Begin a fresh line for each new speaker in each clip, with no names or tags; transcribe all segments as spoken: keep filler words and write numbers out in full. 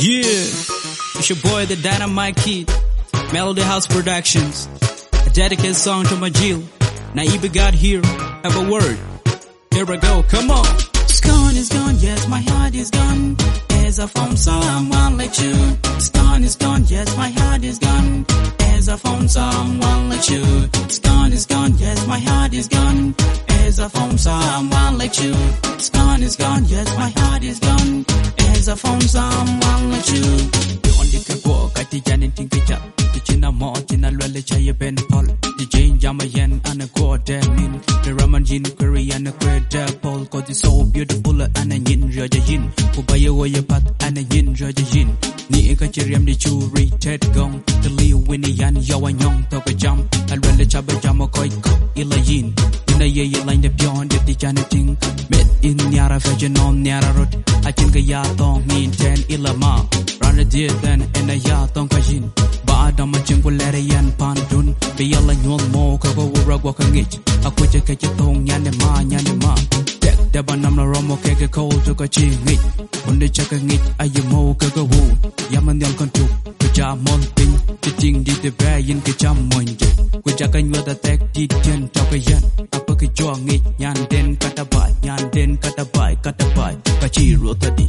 Yeah, it's your boy, the Dynamite Kid, Melody House Productions. A dedicated song to my Jill. Naiba got here, have a word. Here I go, come on.
It's gone, it's gone, yes, my heart is gone. As I found someone like you. It's gone, it's gone, yes, my heart is gone. As I found someone like you. It's gone, it's gone, yes, my heart is gone. As I found someone like you. It's gone, it's gone, yes, my heart is gone. As I found someone like you.
You only can walk, I did anything to chat. China mo china lwele chaya ben pol the jane jamayan and a quarter min the ramanjin korean quarter pol cause it's so beautiful and a yin raja yin ubaya waya pat and a yin raja yin ni ka chiriam di churi ted gong the liu winnie yan yawanyong to ka jam and lwele chaba jamo koi ko ila yin ina ye ye line the beyond the janiting met in nyara virgin on nyara road I think ya tong min ten ila ma run the dear then and a ya tong ka yin Adam chingulere yan pandun biyala nyol mo ka go ragwa ka ngich akuje ka chitong yan ma yan ma tek de banam na romo ke ke cold to ka chi ngich onde chaka ngich ay mo ka go wu yaman yang kan tu ka ja mon pin ting di de ba yin ka cham mon je ku ja ka nywa da tek di ten to ka yan apa ka jo ngich yan den ka ta ba yan den ka ta ba ka ta ba ka chi ro ta di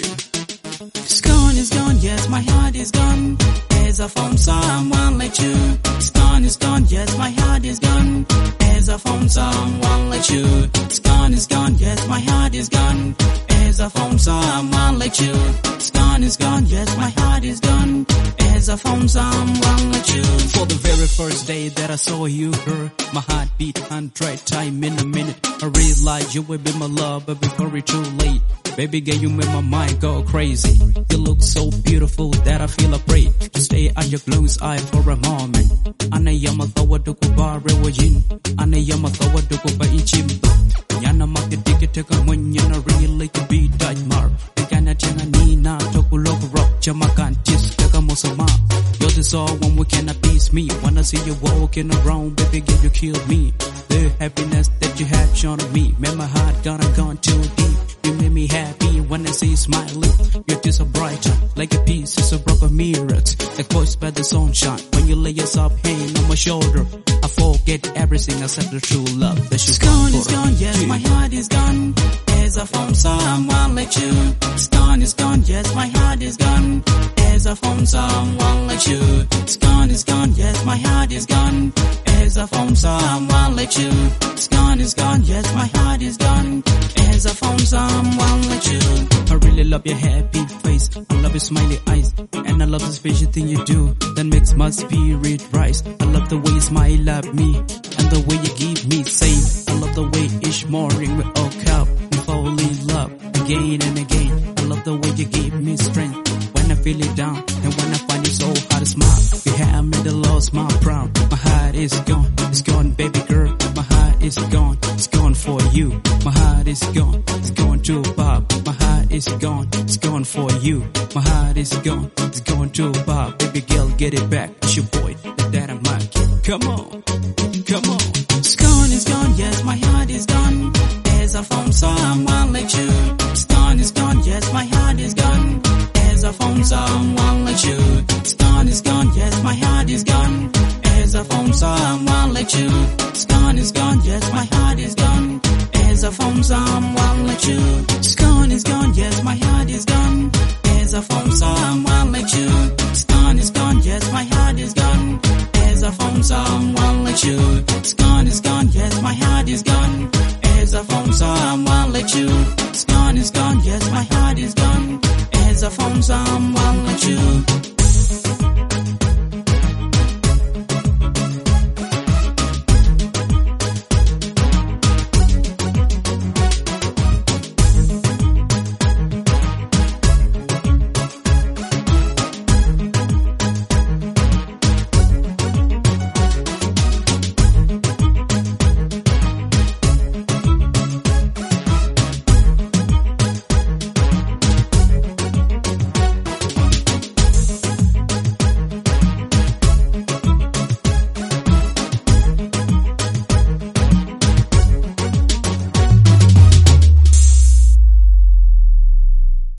It's gone, it's gone, yes, my heart is gone. As I found someone like you. It's gone, it's gone, yes, my heart is gone. As I found someone like you. It's gone, it's gone, yes, my heart is gone. As I found someone like you. It's gone, it's gone, yes, my heart is gone. As I found someone like you.
For the very first day that I saw you, girl, my heart beat hundred time in a minute. I realized you would be my love, but before it's too late. Baby girl, you make my mind go crazy. You look so beautiful that I feel afraid to stay on your glowing eye for a moment. Ana yama tawa duku ba rewajin. Ana yama tawa duku ba inchimba. Yana mak the ticket take a when yana really to be Dutch mar. Kana changa nina toku loku rock chamakan tis taka mosama. You're the all one we cannot peace me. Wanna see you walking around, baby girl, you kill me. The happiness that you have shown me, made my heart gone and gone too deep. You made me happy when I see you smiling. Your tears are brighter, like a piece of broken mirrors, like voiced by the sunshine. When you lay yourself hand on my shoulder, I forget everything except the true love that you
It's gone, it's gone, yes, my heart is gone. As I found someone like you. It's gone, it's gone, yes, my heart is gone. As I found someone like you. It's gone, it's gone, yes, my heart is gone. As I found someone like you. It's gone, it's gone, yes, my heart is gone. As I found someone like you.
I really love your happy face, I love your smiley eyes, and I love the special thing you do that makes my spirit rise. I love the way you smile at me, and the way you give me safe. I love the way each morning we woke up and fall in love again and again. I love the way you give me strength when I feel it down, and when I find it so hard to smile. You have made the lost my proud. My heart is gone, it's gone, baby girl. My heart is gone, it's gone for you. My heart is gone, it's gone to Bob. My heart is gone, it's gone for you. My heart is gone, it's gone to Bob. Baby girl, get it back, it's your boy, the Dynamite Kid. Come on, come on.
It's gone, it's gone, yes, my heart is gone. As I found someone like you. It's gone, it's gone, yes, my heart is gone. As I found someone like you. It's gone, it's gone, yes, my heart is gone. As I found someone like you. It's gone, it's gone, yes, my heart is gone. As I found someone like you. It's gone, it's gone, yes, my heart is gone. As I found someone like you. It's gone, it's gone, yes, my heart is gone. As I found someone like you. It's gone, it's gone, yes, my heart is gone. As I found someone like you. It's gone, it's gone, yes, my heart is gone. As I found someone like you.